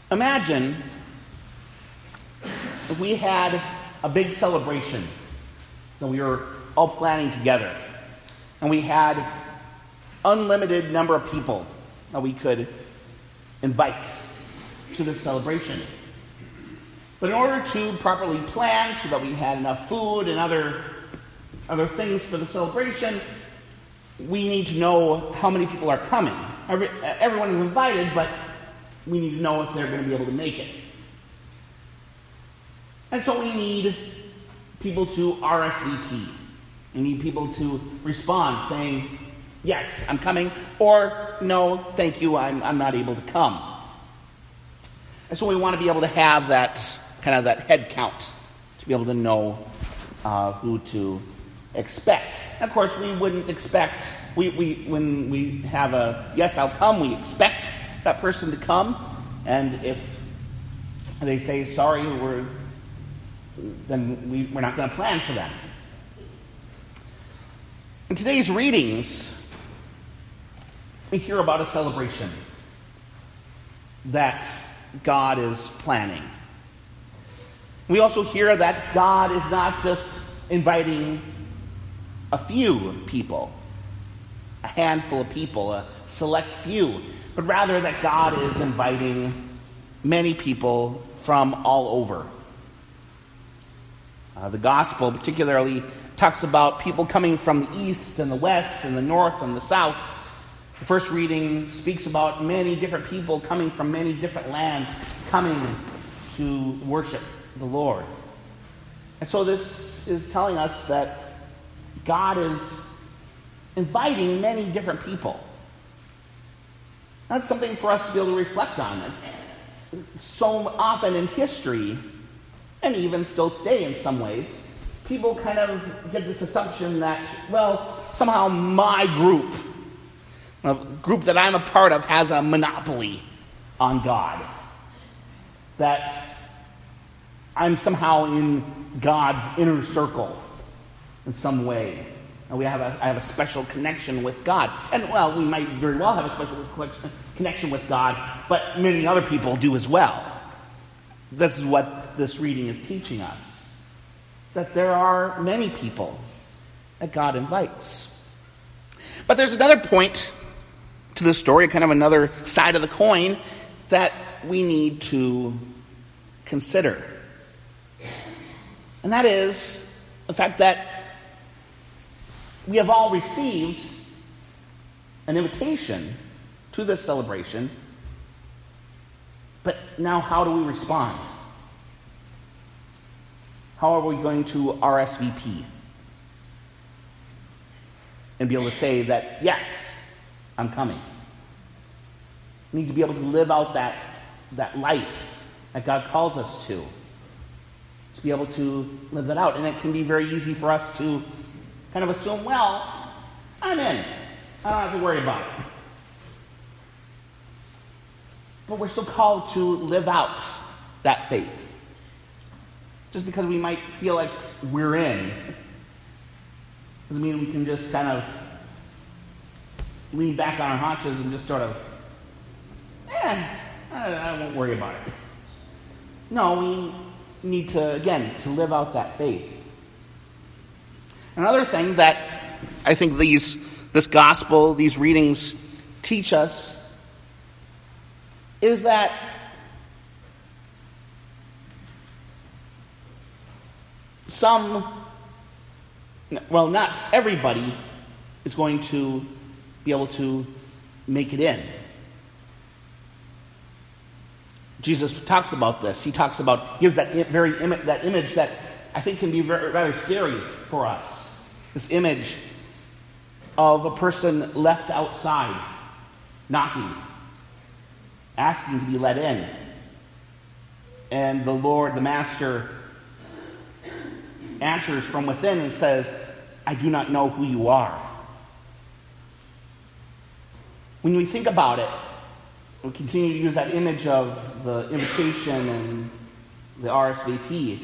Imagine if we had a big celebration that we were all planning together, and we had unlimited number of people that we could invite to this celebration. But in order to properly plan so that we had enough food and other things for the celebration, we need to know how many people are coming. Everyone is invited, but we need to know if they're going to be able to make it. And so we need people to RSVP. We need people to respond saying, yes, I'm coming, or no, thank you, I'm not able to come. And so we want to be able to have that kind of that head count to be able to know who to expect. And of course, we wouldn't expect, when we have a yes, I'll come, we expect that person to come. And if they say, sorry, then we're not going to plan for them. In today's readings, we hear about a celebration that God is planning. We also hear that God is not just inviting a few people, a handful of people, a select few, but rather that God is inviting many people from all over. The gospel particularly talks about people coming from the east and the west and the north and the south. The first reading speaks about many different people coming from many different lands, coming to worship the Lord. And so this is telling us that God is inviting many different people. That's something for us to be able to reflect on. So often in history, and even still today in some ways, people kind of get this assumption that, well, somehow my group, a group that I'm a part of, has a monopoly on God. That I'm somehow in God's inner circle in some way. And I have a special connection with God. And, well, we might very well have a special connection with God, but many other people do as well. This is what this reading is teaching us. That there are many people that God invites. But there's another point to the story, kind of another side of the coin, that we need to consider. And that is the fact that we have all received an invitation to this celebration, but now how do we respond? How are we going to RSVP and be able to say that, yes, I'm coming? We need to be able to live out that life that God calls us to be able to live that out. And it can be very easy for us to kind of assume, well, I'm in. I don't have to worry about it. But we're still called to live out that faith. Just because we might feel like we're in doesn't mean we can just kind of lean back on our haunches and just sort of, I won't worry about it. No, we need to, again, to live out that faith. Another thing that I think this gospel, these readings teach us is that not everybody is going to be able to make it in. Jesus talks about this. He gives that image that I think can be rather scary for us. This image of a person left outside, knocking, asking to be let in. And the Lord, the Master, answers from within and says, I do not know who you are. When we think about it, we continue to use that image of the invitation and the RSVP.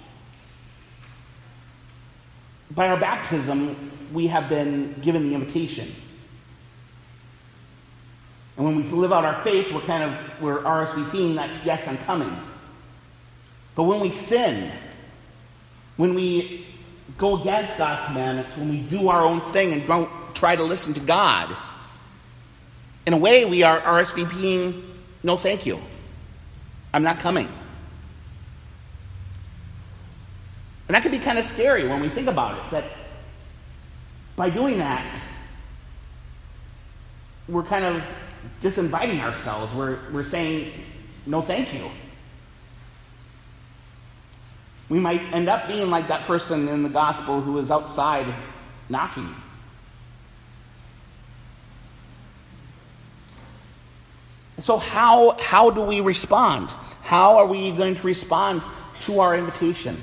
By our baptism, we have been given the invitation. And when we live out our faith, we're RSVPing that, yes, I'm coming. But when we sin, when we go against God's commandments, when we do our own thing and don't try to listen to God, in a way we are RSVPing, no thank you. I'm not coming. And that can be kind of scary when we think about it, that by doing that, we're kind of disinviting ourselves. We're saying, no thank you. We might end up being like that person in the gospel who is outside knocking. So how do we respond? How are we going to respond to our invitation?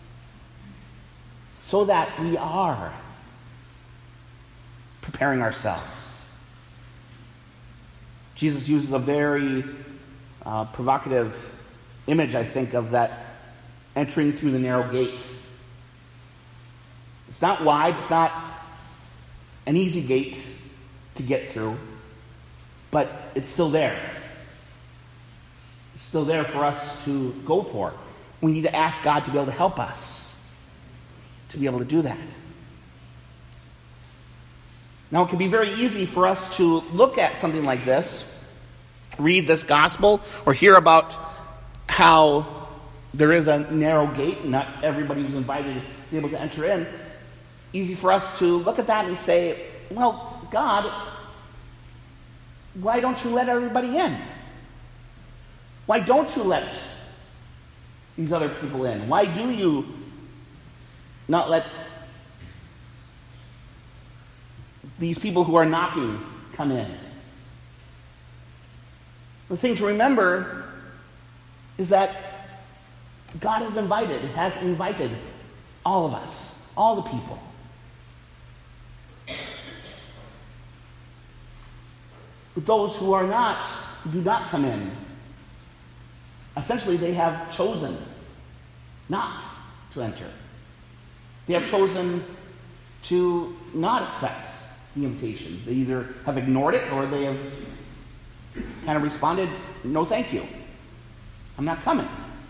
So that we are preparing ourselves. Jesus uses a very provocative image, I think, of that entering through the narrow gate. It's not wide, it's not an easy gate to get through, but it's still there. It's still there for us to go for. We need to ask God to be able to help us to be able to do that. Now, it can be very easy for us to look at something like this, read this gospel, or hear about how there is a narrow gate and not everybody who's invited is able to enter in. Easy for us to look at that and say, well, God, why don't you let everybody in? Why don't you let these other people in? Why do you not let these people who are knocking come in? The thing to remember is that God has invited all of us, all the people. But those who do not come in, essentially they have chosen not to enter. They have chosen to not accept the invitation. They either have ignored it or they have kind of responded, no thank you. I'm not coming.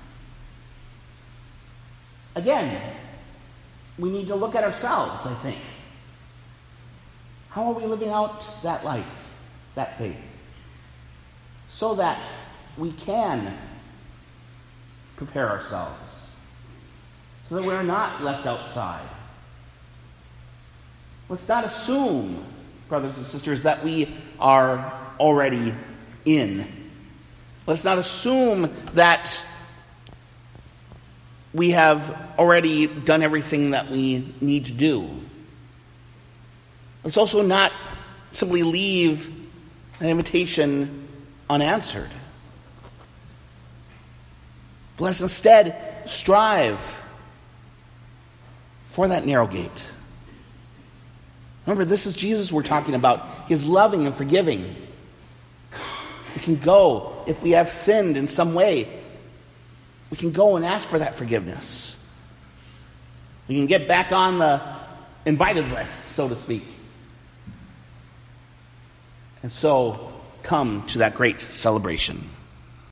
Again, we need to look at ourselves, I think. How are we living out that life, that faith? So that we can prepare ourselves. So that we're not left outside. Let's not assume, brothers and sisters, that we are already in. Let's not assume that we have already done everything that we need to do. Let's also not simply leave an invitation unanswered. But let's instead strive for that narrow gate. Remember, this is Jesus we're talking about. He is loving and forgiving. We can go if we have sinned in some way. We can go and ask for that forgiveness. We can get back on the invited list, so to speak. And so come to that great celebration.